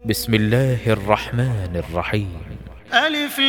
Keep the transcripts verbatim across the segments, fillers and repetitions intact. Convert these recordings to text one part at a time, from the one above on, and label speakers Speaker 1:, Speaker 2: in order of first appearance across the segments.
Speaker 1: بسم الله الرحمن الرحيم.
Speaker 2: ألف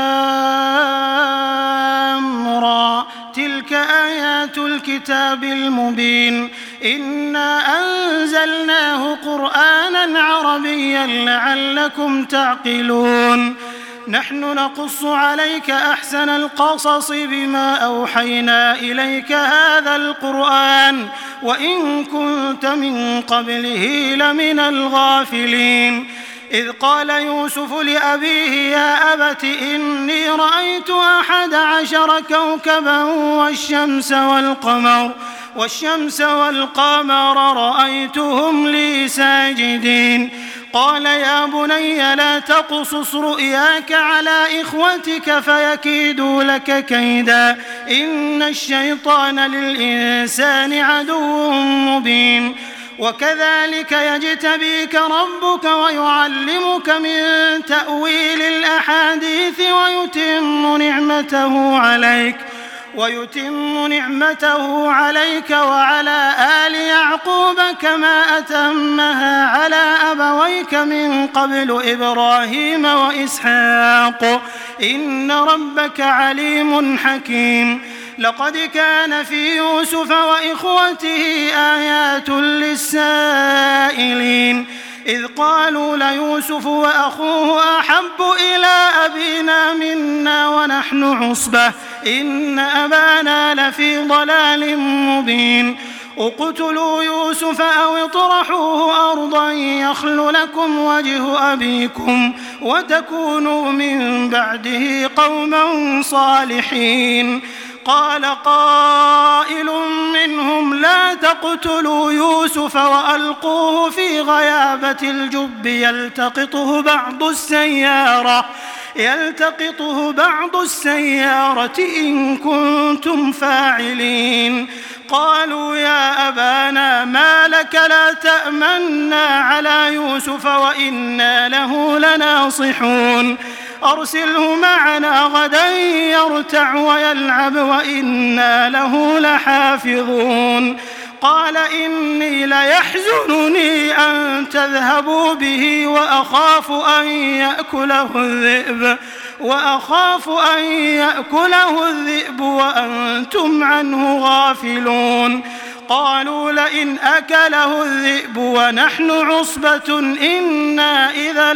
Speaker 2: لام را، تلك آيات الكتاب المبين. إنا أنزلناه قرآنا عربيا لعلكم تعقلون. نحن نقص عليك أحسن القصص بما أوحينا إليك هذا القرآن وإن كنت من قبله لمن الغافلين. إذ قال يوسف لأبيه يا أبت إني رأيت أحد عشر كوكبا والشمس والقمر والشمس والقمر رأيتهم لي ساجدين. قال يا بني لا تقصص رؤياك على إخوتك فيكيدوا لك كيدا إن الشيطان للإنسان عدو مبين. وكذلك يجتبيك ربك ويعلمك من تأويل الأحاديث ويتم نعمته عليك ويتم نعمته عليك وعلى آل يعقوب كما أتمها على أبويك من قبل إبراهيم وإسحاق إن ربك عليم حكيم. لقد كان في يوسف وإخوته آيات للسائلين إذ قالوا ليوسف وأخوه أحب إلى أبينا منا ونحن عصبة إن أبانا لفي ضلال مبين. اقتلوا يوسف أو اطرحوه أرضا يخل لكم وجه أبيكم وتكونوا من بعده قوما صالحين. قال قائل منهم لا تقتلوا يوسف وألقوه في غيابة الجب يلتقطه بعض السيارة يلتقطه بعض السيارة إن كنتم فاعلين. قالوا يا أبانا ما لك لا تأمنا على يوسف وإنا له لناصحون أرسله معنا غدا يرتع ويلعب وإنا له لحافظون. قال إني ليحزنني أن تذهبوا به وأخاف أن يأكله الذئب وأخاف أن يأكله الذئب وأنتم عنه غافلون. قالوا لئن أكله الذئب ونحن عصبة إنا إذا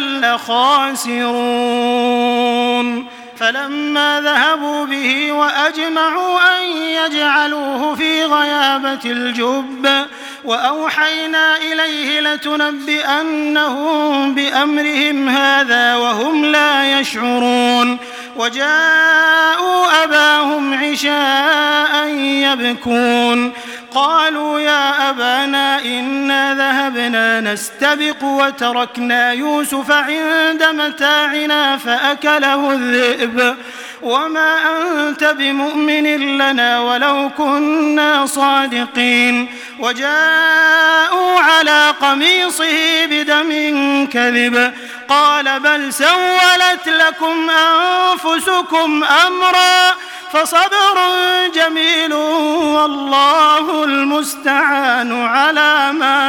Speaker 2: لخاسرون. فلما ذهبوا به وأجمعوا أن يجعلوه في غيابة الجب وأوحينا إليه لتنبئنهم بأمرهم هذا وهم لا يشعرون. وجاءوا أباهم عشاء يبكون. قالوا يا أبانا إنا ذهبنا نستبق وتركنا يوسف عند متاعنا فأكله الذئب وما أنت بمؤمن لنا ولو كنا صادقين. وجاءوا على قميصه بدم كذب قال بل سولت لكم أنفسكم أمرا فصبر جميل والله المستعان على ما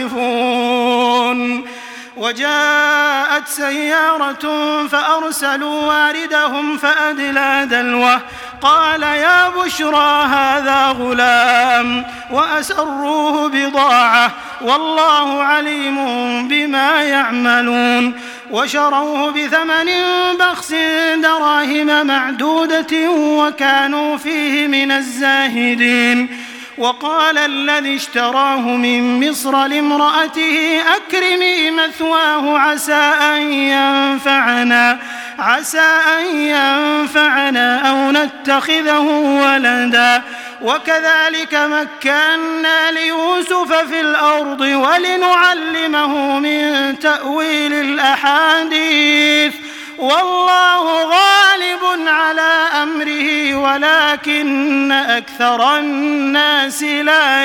Speaker 2: تصفون. وجاءت سيارة فأرسلوا واردهم فأدلى دلوه قال يا بشرى هذا غلام وأسروه بضاعة والله عليم بما يعملون. وشروه بثمن بخس دراهم معدودة وكانوا فيه من الزاهدين. وقال الذي اشتراه من مصر لامرأته أكرمي مثواه عسى أن ينفعنا عسى أن ينفعنا أو نتخذه ولدا. وكذلك مكنا ليوسف في الأرض ولنعلمه من تأويل الأحاديث والله غالب على أمره ولكن أكثر الناس لا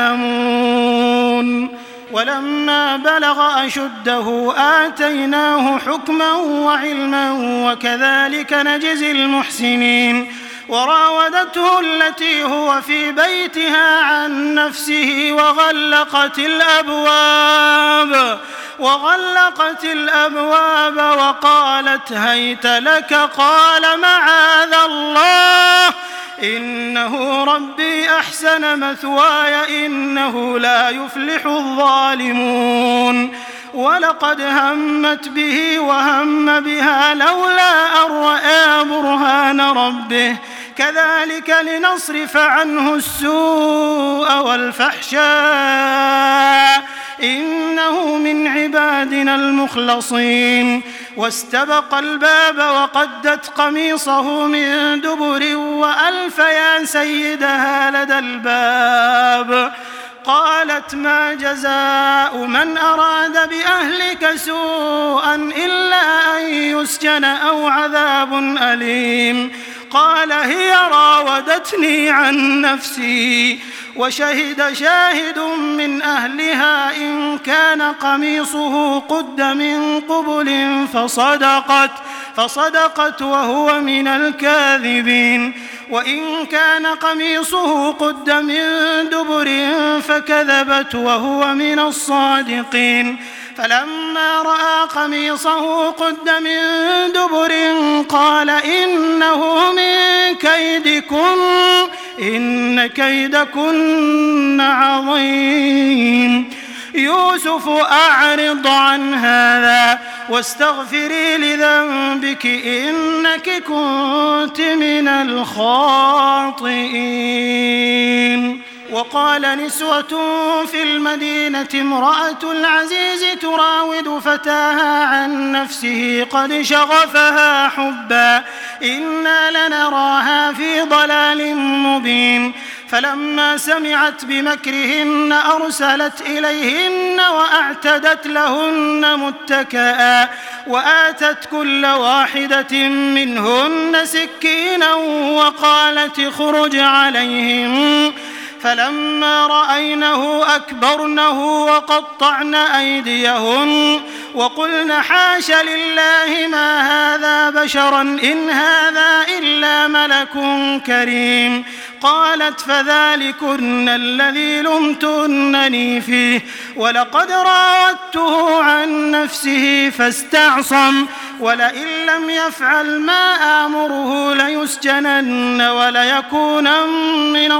Speaker 2: يعلمون. ولما بلغ أشده آتيناه حكما وعلما وكذلك نجزي المحسنين. وراودته التي هو في بيتها عن نفسه وغلقت الأبواب وغلقت الأبواب وقالت هيت لك قال معاذ الله إنه ربي أحسن مثواي إنه لا يفلح الظالمون ولقد همت به وهم بها لولا أن رأى برهان ربه كذلك لنصرف عنه السوء والفحشاء إنه من عبادنا المخلصين واستبق الباب وقدت قميصه من دبر وألف يا سيدها لدى الباب قالت ما جزاء من أراد بأهلك سوءا إلا أن يسجن أو عذاب أليم قال هي راودتني عن نفسي وشهد شاهد من أهلها إن كان قميصه قد من قبل فصدقت فصدقت وهو من الكاذبين وإن كان قميصه قد من دبر فكذبت وهو من الصادقين فلما رأى قميصه قد من دبر قال إنه من كيدكن إن كيدكن عظيم يوسف أعرض عن هذا واستغفري لذنبك إنك كنت من الخاطئين وقال نسوة في المدينة امرأة العزيز تراود فتاها عن نفسه قد شغفها حبا إنا لنراها في ضلال مبين فلما سمعت بمكرهن أرسلت إليهن وأعتدت لهن متكئا وآتت كل واحدة منهن سكينا وقالت اخرج عليهم فلما رأينه أكبرنه وقطعن أيديهن وقلن حاش لله ما هذا بشرا إن هذا إلا ملك كريم قالت فذلكن الذي لمتنني فيه ولقد راودته عن نفسه فاستعصم ولئن لم يفعل ما آمره ليسجنن وليكونن من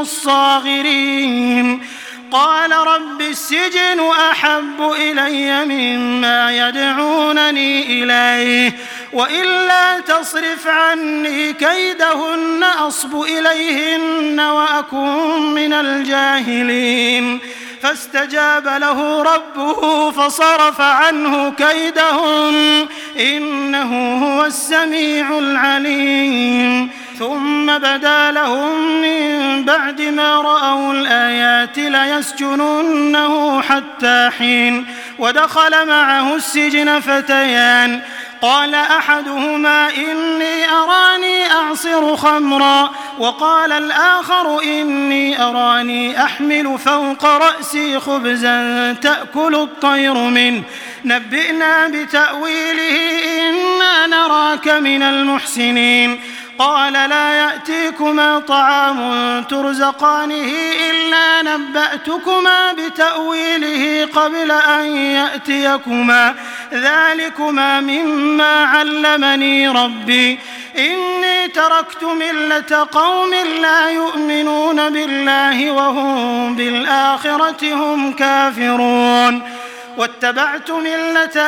Speaker 2: الصاغرين قال رب السجن أحب إلي مما يدعونني إليه وإلا تصرف عني كيدهن أصب إليهن وأكن من الجاهلين فاستجاب له ربه فصرف عنه كيدهن إنه هو السميع العليم ثم بدا لهم من بعد ما رأوا الآيات ليسجننه حتى حين ودخل معه السجن فتيان قال أحدهما إني أراني أعصر خمرا وقال الآخر إني أراني أحمل فوق رأسي خبزا تأكل الطير منه نبئنا بتأويله إنا نراك من المحسنين قال لا يأتيكما طعام ترزقانه إلا نبأتكما بتأويله قبل أن يأتيكما ذلكما مما علمني ربي إني تركت ملة قوم لا يؤمنون بالله وهم بالآخرة هم كافرون واتبعت ملة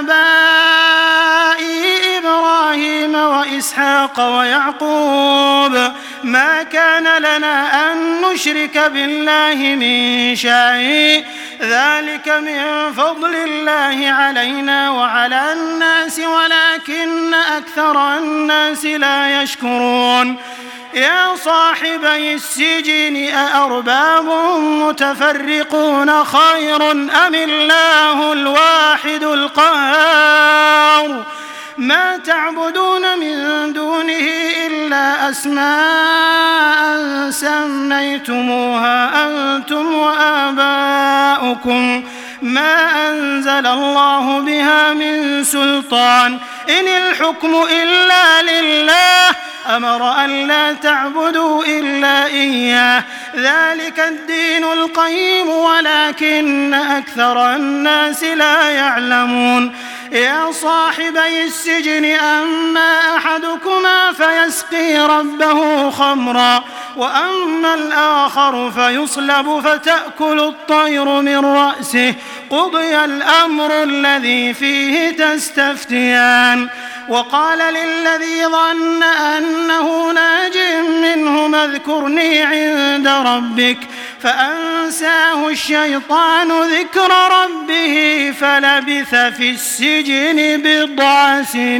Speaker 2: آبائي إبراهيم وإسحاق ويعقوب ما كان لنا أن نشرك بالله من شيء ذلك من فضل الله علينا وعلى الناس ولكن أكثر الناس لا يشكرون يا صاحبي السجن أأرباب متفرقون خير أم الله الواحد القهار ما تعبدون من دونه إلا أسماء سميتموها أنتم وآباؤكم ما أنزل الله بها من سلطان إن الحكم إلا لله أمر ألا تعبدوا إلا إياه ذلك الدين القيم ولكن أكثر الناس لا يعلمون يا صاحبي السجن أما أحدكما فيسقي ربه خمرا وأما الآخر فيصلب فتأكل الطير من رأسه قضي الأمر الذي فيه تستفتيان وقال للذي ظن أنه ناج منهما اذكرني عند ربك فأنساه الشيطان ذكر ربه فلبث في السجن بضع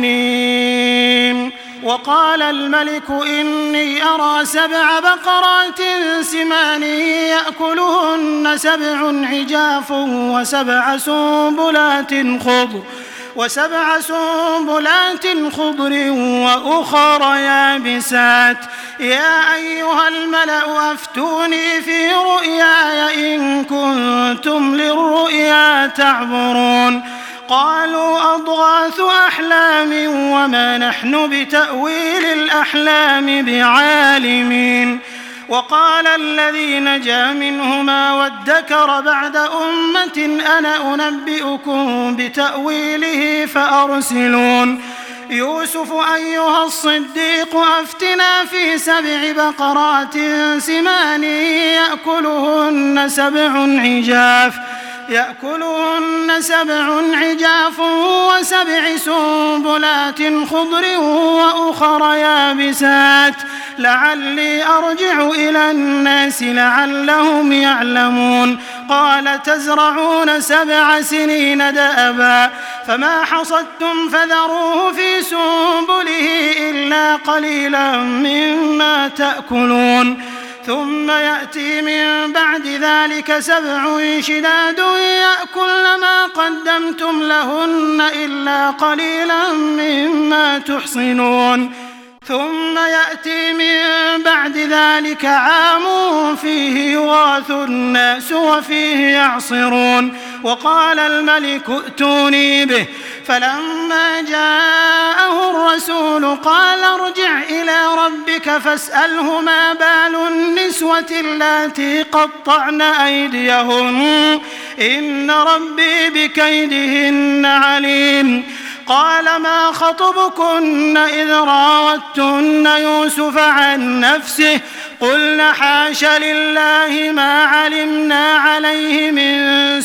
Speaker 2: سنين وقال الملك إني أرى سبع بقرات سمان يأكلهن سبع عجاف وسبع سنبلات خضر وسبع سنبلات خضر وأخر يابسات يا أيها الملأ أفتوني في رؤياي إن كنتم للرؤيا تعبرون قالوا أضغاث أحلام وما نحن بتأويل الأحلام بعالمين وقال الذي نجا منهما وادكر بعد أمة أنا أنبئكم بتأويله فأرسلون يوسف أيها الصديق أفتنا في سبع بقرات سمان يأكلهن سبع عجاف يأكلهن سبع عجاف وسبع سنبلات خضر وأخر يابسات لعلي أرجع إلى الناس لعلهم يعلمون قال تزرعون سبع سنين دأبا فما حصدتم فذروه في سنبله إلا قليلا مما تأكلون ثم يأتي من بعد ذلك سبع شداد يأكلن ما قدمتم لهن إلا قليلا مما تحصنون ثم يأتي من بعد ذلك عام فيه يغاث الناس وفيه يعصرون وقال الملك ائتوني به فلما جاءه الرسول قال ارجع إلى ربك فاسأله ما بال النسوة اللاتي قطعن أيديهن إن ربي بكيدهن عليم قال ما خطبكن إذ راوتن يوسف عن نفسه قلنا حاش لله ما علمنا عليه من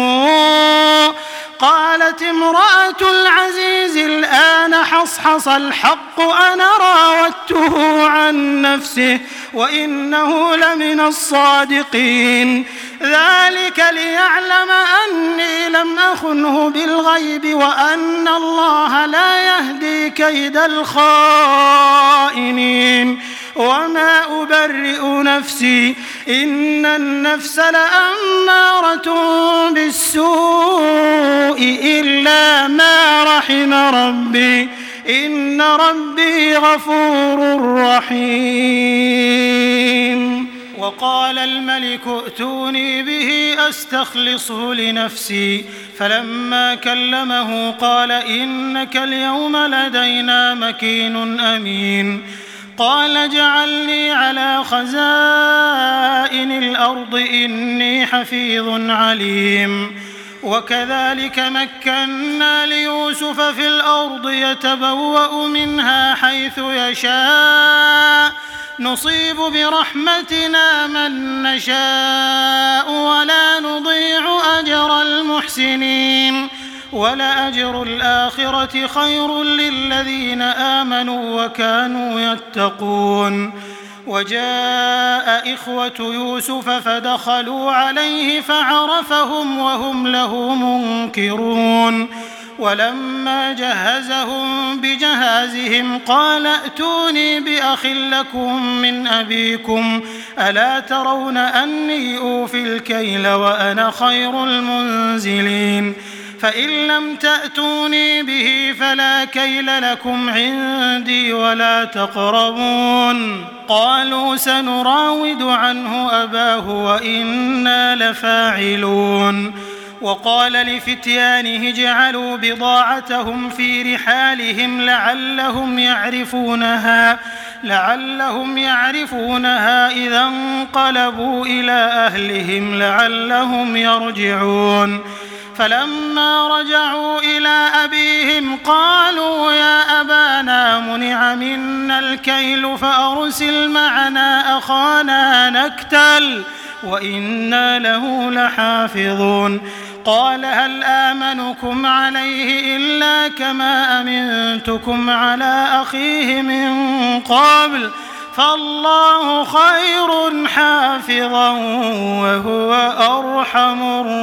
Speaker 2: سوء قالت امرأة العزيز الآن حصحص الحق أنا راودته عن نفسه وإنه لمن الصادقين ذلك ليعلم أني لم أخنه بالغيب وأن الله لا يهدي كيد الخائنين وما أبرئ نفسي إن النفس لأمارة بالسوء إلا ما رحم ربي إن ربي غفور رحيم وقال الملك ائتوني به أستخلصه لنفسي فلما كلمه قال إنك اليوم لدينا مكين أمين قال اجعلني على خزائن الأرض إني حفيظ عليم وكذلك مكنا ليوسف في الأرض يتبوأ منها حيث يشاء نصيب برحمتنا من نشاء ولا نضيع أجر المحسنين ولأجر الآخرة خير للذين آمنوا وكانوا يتقون وجاء إخوة يوسف فدخلوا عليه فعرفهم وهم له منكرون ولما جهزهم بجهازهم قال ائتوني بأخ لكم من أبيكم ألا ترون أني أوفي الكيل وأنا خير المنزلين فإن لم تأتوني به فلا كيل لكم عندي ولا تقربون قالوا سنراود عنه أباه وإنا لفاعلون وقال لفتيانه اجعلوا بضاعتهم في رحالهم لعلهم يعرفونها لعلهم يعرفونها إذا انقلبوا إلى أهلهم لعلهم يرجعون فلما رجعوا إلى أبيهم قالوا يا أبانا منع منا الكيل فأرسل معنا أخانا نكتل وإنا له لحافظون قال هل آمنكم عليه إلا كما أمنتكم على أخيه من قبل فالله خير حافظا وهو أرحم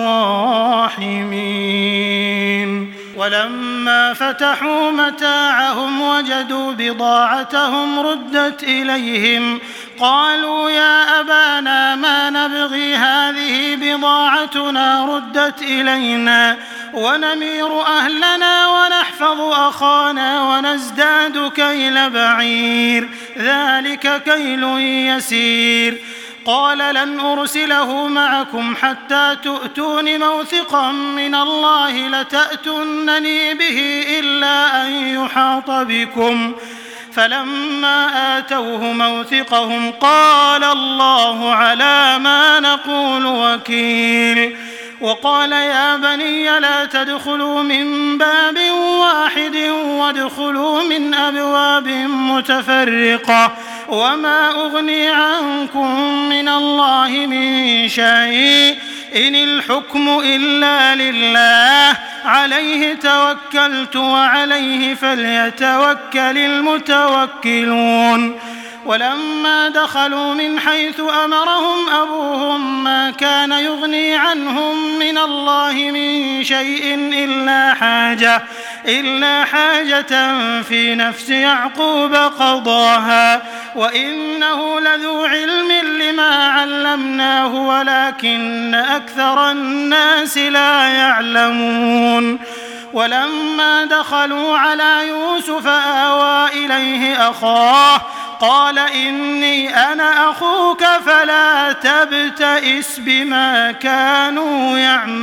Speaker 2: الراحمين ولما فتحوا متاعهم وجدوا بضاعتهم ردت إليهم قالوا يا أبانا ما نبغي هذه بضاعتنا ردت إلينا ونمير أهلنا ونحفظ أخانا ونزداد كيل بعير ذلك كيل يسير قال لن أرسله معكم حتى تؤتون موثقا من الله لتأتونني به إلا أن يحاط بكم فلما آتوه موثقهم قال الله على ما نقول وكيل وقال يا بني لا تدخلوا من باب واحد وادخلوا من أبواب متفرقة وما أغني عنكم من الله من شيء إن الحكم إلا لله عليه توكلت وعليه فليتوكل المتوكلون ولما دخلوا من حيث أمرهم أبوهم ما كان يغني عنهم من الله من شيء إلا حاجة إلا حاجة في نفس يعقوب قضاها وإنه لذو علم لما علمناه ولكن أكثر الناس لا يعلمون ولما دخلوا على يوسف آوى إليه أخاه قال إني أنا أخوك فلا تبتئس بما كانوا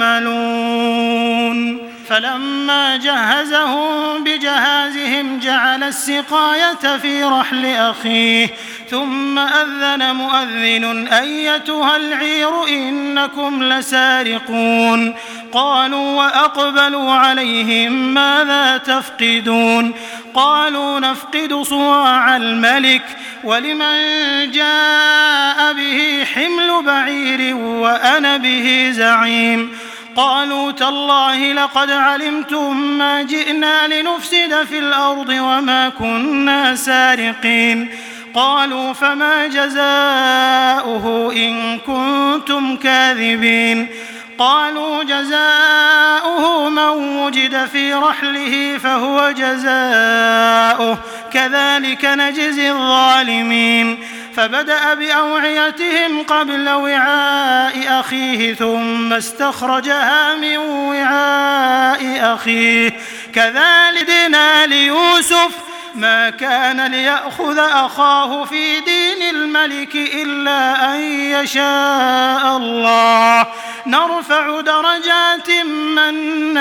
Speaker 2: يعملون فلما جهزهم بجهازهم جعل السقاية في رحل أخيه ثم أذن مؤذن أيتها العير إنكم لسارقون قالوا وأقبلوا عليهم ماذا تفقدون قالوا نفقد صواع الملك ولمن جاء به حمل بعير وأنا به زعيم قالوا تالله لقد علمتم ما جئنا لنفسد في الأرض وما كنا سارقين قالوا فما جزاؤه إن كنتم كاذبين قالوا جزاؤه من وجد في رحله فهو جزاؤه كذلك نجزي الظالمين فبدأ بأوعيتهم قبل وعاء أخيه ثم استخرجها من وعاء أخيه كذلك دنا ليوسف ما كان ليأخذ أخاه في دين الملك إلا أن يشاء الله نرفع درجات من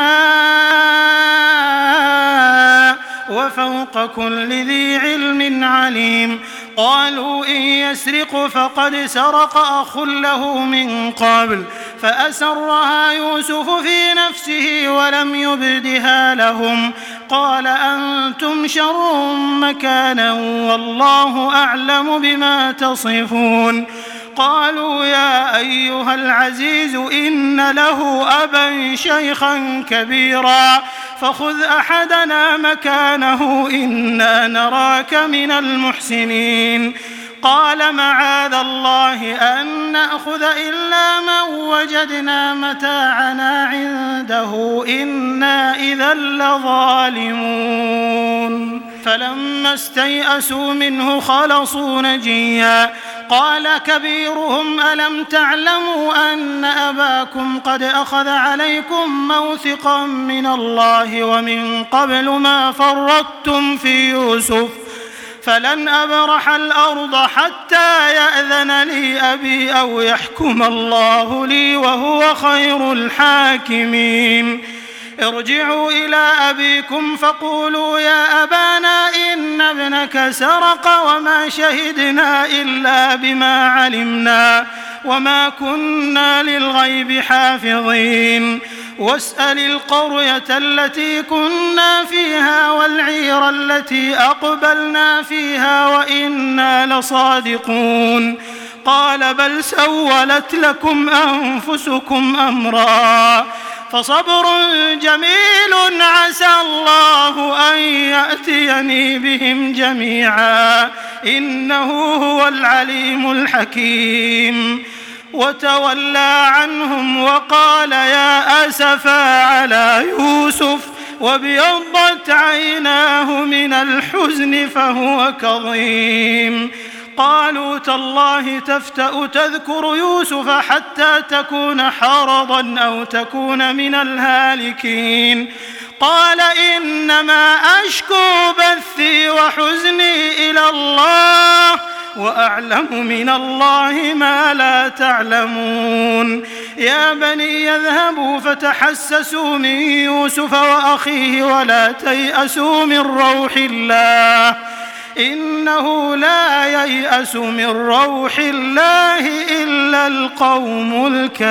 Speaker 2: نشاء وفوق كل ذي علم عليم قالوا إن يسرق فقد سرق أخ له من قبل فأسرها يوسف في نفسه ولم يبدها لهم قال أنتم شر مكانا والله أعلم بما تصفون قالوا يا أيها العزيز إن له أبا شيخا كبيرا فخذ أحدنا مكانه إنا نراك من المحسنين قال معاذ الله أن نأخذ إلا من وجدنا متاعنا عنده إنا إذا لظالمون فلما استيئسوا منه خلصوا نجيا قال كبيرهم ألم تعلموا أن أباكم قد أخذ عليكم موثقا من الله ومن قبل ما فرطتم في يوسف فلن أبرح الأرض حتى يأذن لي أبي أو يحكم الله لي وهو خير الحاكمين. ارجعوا إلى أبيكم فقولوا يا أبانا إن ابنك سرق وما شهدنا إلا بما علمنا وما كنا للغيب حافظين. واسأل القرية التي كنا فيها والعير التي أقبلنا فيها وإنا لصادقون. قال بل سولت لكم أنفسكم أمرا فصبر جميل عسى الله أن يأتيني بهم جميعا إنه هو العليم الحكيم. وتولى عنهم وقال يا أسفا على يوسف وابيضت عيناه من الحزن فهو كظيم. قالوا تالله تفتأ تذكر يوسف حتى تكون حرضا أو تكون من الهالكين. قال إنما أشكو بثي وحزني إلى الله وأعلم من الله ما لا تعلمون. يا بني يذهبوا فتحسسوا من يوسف وأخيه ولا تيأسوا من روح الله إنه لا ييأس من روح الله إلا القوم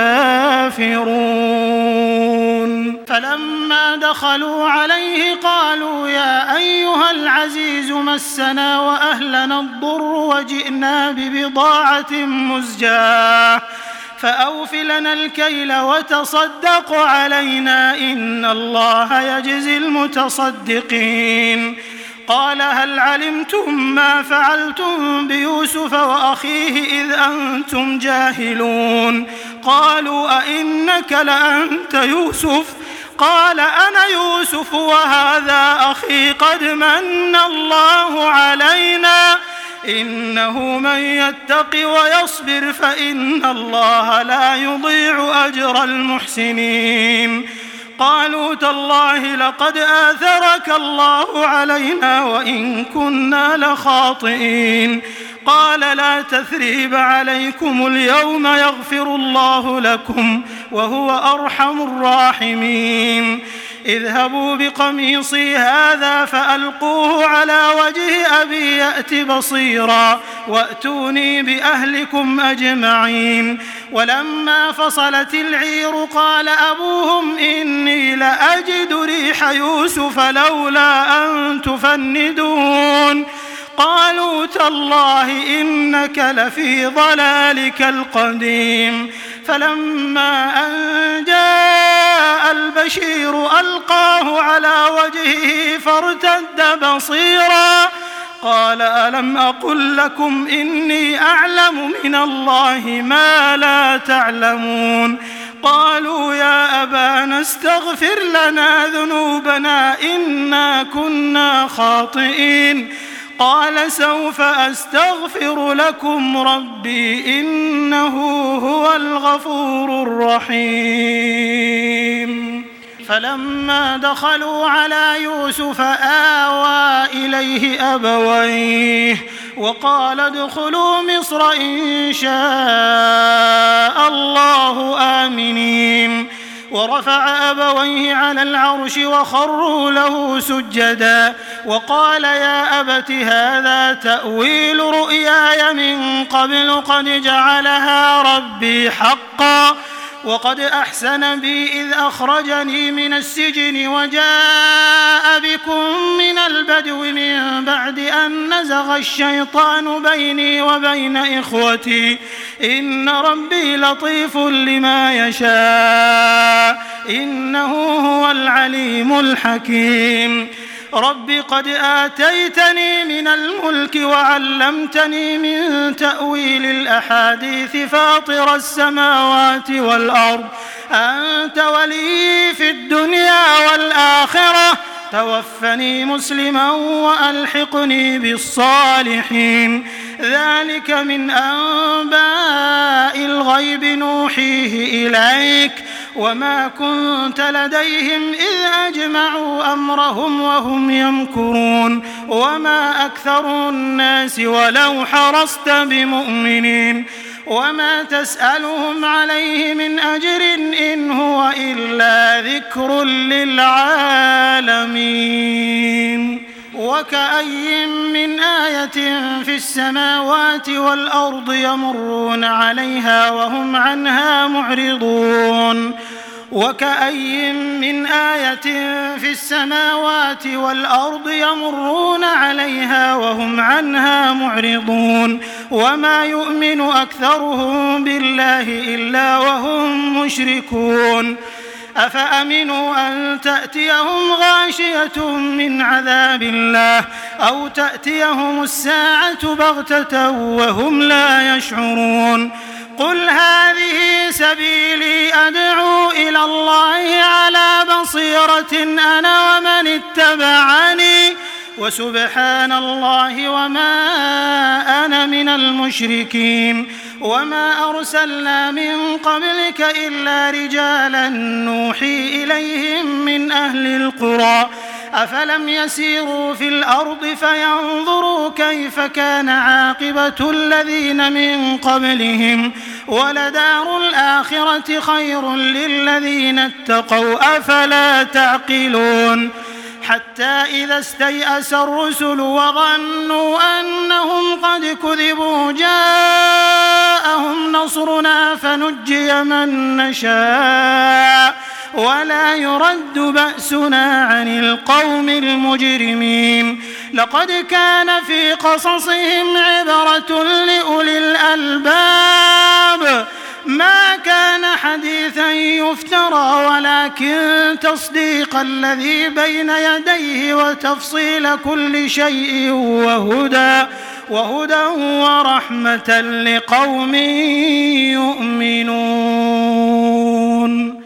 Speaker 2: الكافرون. فلما دخلوا عليه قالوا يا أيها العزيز مسنا وأهلنا الضر وجئنا ببضاعة مزجاة فأوف لنا الكيل وتصدق علينا إن الله يجزي المتصدقين. قال هل علمتم ما فعلتم بيوسف وأخيه إذ أنتم جاهلون؟ قالوا أئنك لأنت يوسف؟ قال أنا يوسف وهذا أخي قد من الله علينا إنه من يتق ويصبر فإن الله لا يضيع أجر المحسنين. قالوا تالله لقد آثرك الله علينا وإن كنا لخاطئين. قال لا تثريب عليكم اليوم يغفر الله لكم وهو أرحم الراحمين. اذهبوا بقميصي هذا فألقوه على وجه أبي يأت بصيرا وأتوني بأهلكم أجمعين. ولما فصلت العير قال أبوهم إني لأجد ريح يوسف لولا أن تفندون. قالوا تالله إنك لفي ضلالك القديم. فلما أن جاء البشير ألقاه على وجهه فارتد بصيرا قال ألم أقل لكم إني أعلم من الله ما لا تعلمون. قالوا يا أبانا استغفر لنا ذنوبنا إنا كنا خاطئين. قال سوف أستغفر لكم ربي إنه هو الغفور الرحيم. فلما دخلوا على يوسف آوى إليه أبويه وقال ادخلوا مصر إن شاء الله آمنين. ورفع أبويه على العرش وخروا له سجدا وقال يا أبت هذا تأويل رؤياي من قبل قد جعلها ربي حقا وقد أحسن بي إذ أخرجني من السجن وجاء بكم من البدو من بعد أن نزغ الشيطان بيني وبين إخوتي إن ربي لطيف لما يشاء إنه هو العليم الحكيم. رب قد آتيتني من الملك وعلمتني من تأويل الأحاديث فاطر السماوات والأرض أنت ولي في الدنيا والآخرة توفني مسلما وألحقني بالصالحين. ذلك من أنباء الغيب نوحيه إليك وما كنت لديهم إذ أجمعوا أمرهم وهم يمكرون وما أكثر الناس ولو حرصت بمؤمنين وما تسألهم عليه من أجر إن هو إلا ذكر للعالمين وكأي من آية في السماوات والأرض يمرون عليها وهم عنها معرضون وكأي من آية في السماوات والأرض يمرون عليها وهم عنها معرضون وما يؤمن أكثرهم بالله إلا وهم مشركون أفأمنوا أن تأتيهم غاشية من عذاب الله أو تأتيهم الساعة بغتة وهم لا يشعرون قل هذه سبيلي أدعو إلى الله على بصيرة أنا ومن اتبعني وسبحان الله وما أنا من المشركين وما أرسلنا من قبلك إلا رجالا نوحي إليهم من أهل القرى أفلم يسيروا في الأرض فينظروا كيف كان عاقبة الذين من قبلهم ولدار الآخرة خير للذين اتقوا أفلا تعقلون حتى إذا استيأس الرسل وظنوا أنهم قد كذبوا جاءهم نصرنا فنجي من نشاء ولا يرد بأسنا عن القوم المجرمين لقد كان في قصصهم عبرة لأولي الألباب ما كان حديثا يفترى ولكن تصديق الذي بين يديه وتفصيل كل شيء وهدى وهدى ورحمة لقوم يؤمنون.